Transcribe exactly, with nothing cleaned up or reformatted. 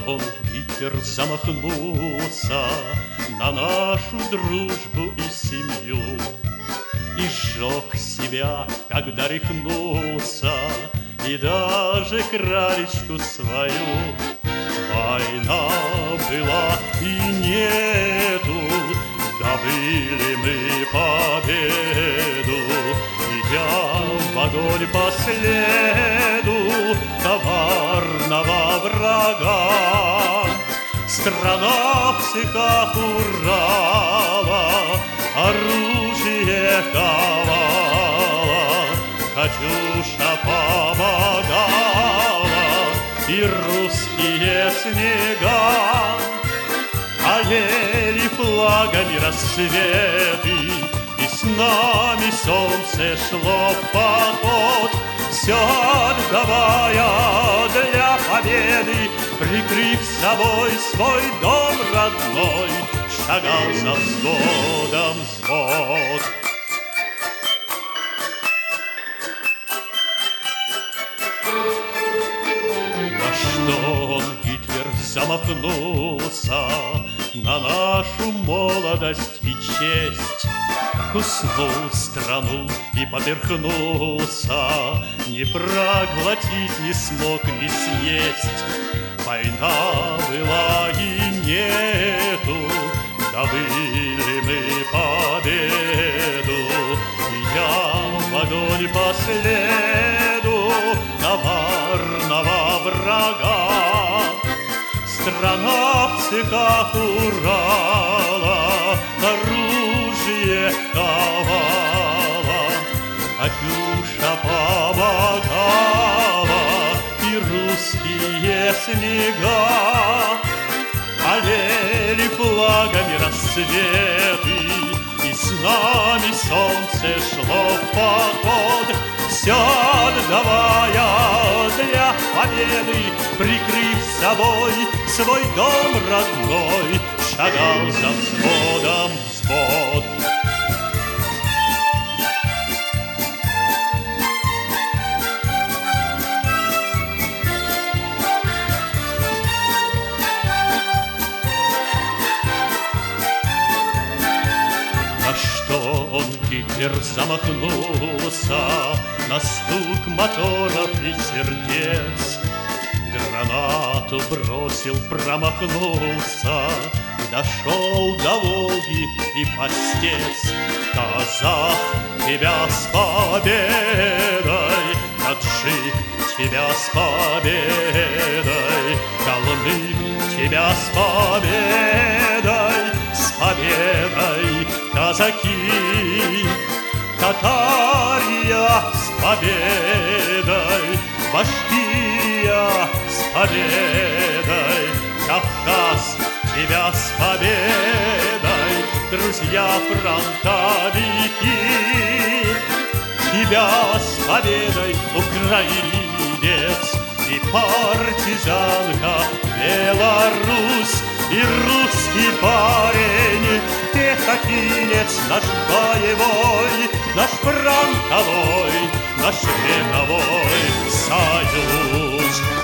он, Гитлер, замахнулся на нашу дружбу и семью и сжег себя, когда рехнулся, и даже кралечку свою. Война была и нету, добыли мы победу, идя в огонь по следу коварного врага. Страна в цехах Урала оружие ковала, Катюша помогала, и русские снега олели флагами рассветы, и с нами солнце шло в поход, все отдавая для победы, прикрыв собой свой дом родной, шагал за взводом взвод. На что он, Гитлер, замахнулся на нашу молодость и честь, куснул страну и поперхнулся, не проглотить не смог, не съесть. Война была и нету, добыли мы победу, идя в огонь по следу коварного врага. Страна в цехах Урала оружие ковала, Катюша помогала, и русские снега олели флагами рассветы, и с нами солнце шло в поход, все отдавая для победы, прикрыв собой свой дом родной, шагал за взводом взвод. На что он, Гитлер, замахнулся на стук моторов и сердец, гранату бросил, промахнулся, дошел до Волги и постец. Казах, тебя с победой, таджик, тебя с победой, калмык, тебя с победой, с победой, казаки, Татария с победой, Башкирия с победой, Кавказ, тебя с победой, друзья фронтовики, тебя с победой, украинец и партизанка Беларусь, и русский парень, пехотинец наш боевой, наш фронтовой, наш вековой союз.